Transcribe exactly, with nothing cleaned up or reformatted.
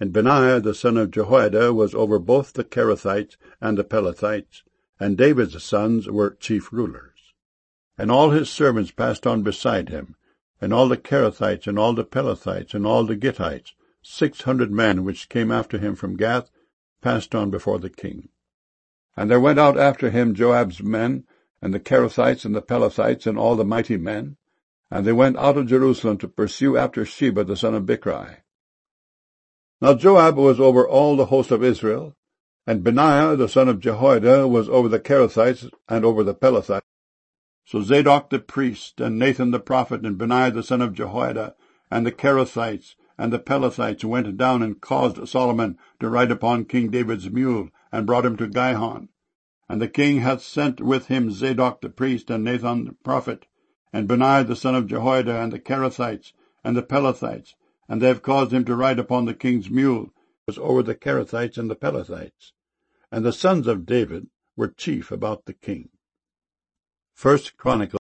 And Benaiah the son of Jehoiada was over both the Kerethites and the Pelethites, and David's sons were chief rulers. And all his servants passed on beside him, and all the Kerethites, and all the Pelethites, and all the Gittites, six hundred men which came after him from Gath, passed on before the king. And there went out after him Joab's men, and the Kerethites, and the Pelethites, and all the mighty men, and they went out of Jerusalem to pursue after Sheba the son of Bichri. Now Joab was over all the host of Israel, and Benaiah the son of Jehoiada was over the Kerethites and over the Pelethites. So Zadok the priest, and Nathan the prophet, and Benaiah the son of Jehoiada, and the Kerethites, and the Pelethites went down and caused Solomon to ride upon King David's mule, and brought him to Gihon. And the king hath sent with him Zadok the priest, and Nathan the prophet, and Benaiah the son of Jehoiada, and the Kerethites, and the Pelethites, and they have caused him to ride upon the king's mule, was over the Kerethites and the Pelethites. And the sons of David were chief about the king. First Chronicles